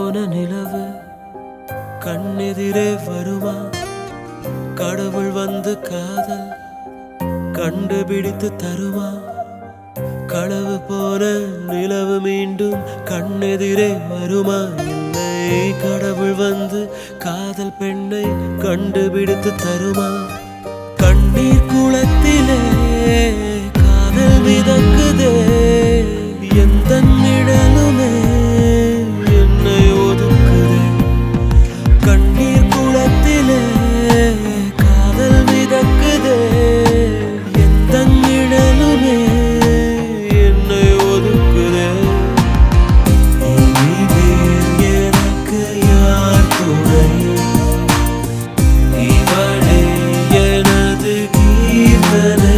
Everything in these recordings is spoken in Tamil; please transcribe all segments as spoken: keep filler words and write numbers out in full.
போன நிலவு கண்ணெதிரே வருமா? கடவுள் வந்து காதல் கண்டுபிடித்து தருமா? களவு போன நிலவு மீண்டும் கண்ணெதிரே வருமா? இல்லை, கடவுள் வந்து காதல் பெண்ணை கண்டுபிடித்து தருமா? கண்ணீர் குளத்திலே காதல் மிதக்குதே, எந்த நிழலுமே என்னை ஒதுக்குதே. கண்ணீர் குளத்திலே காதல் மிதக்குதே, எந்த நிழலுமே என்னை ஒதுக்குதே. இனிமேல் எனக்கு யார் துணை? இவளே எனது கீர்த்தனை.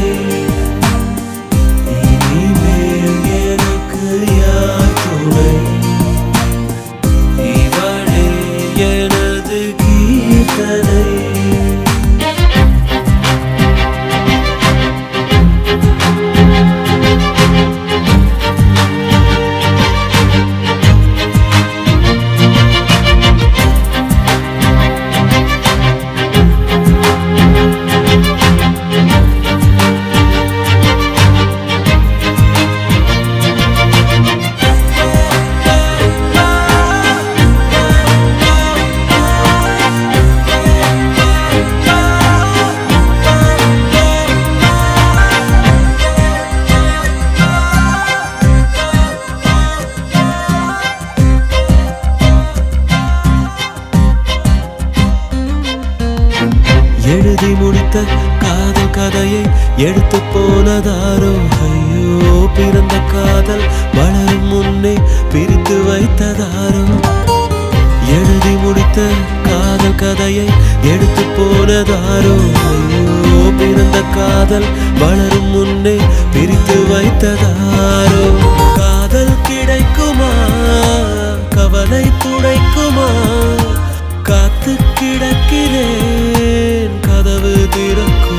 இனிமேல் எனக்கு யார் துணை? இவளே எனது கீர்த்தனை. எழுதி முடித்த காதல் கதையை எடுத்து போனதாரோ? ஐயோ, பிறந்த காதல் வளரும் முன்னே பிரித்து வைத்ததாரோ? எழுதி முடித்த காதல் கதையை எடுத்து போனதாரோ? ஐயோ, பிறந்த காதல் வளரும் முன்னே பிரித்து வைத்ததாரோ? காதல் கிடைக்குமா? கவலை துடைக்குமா? காத்து கிடக்கிறேன், கதவு திறக்கும்.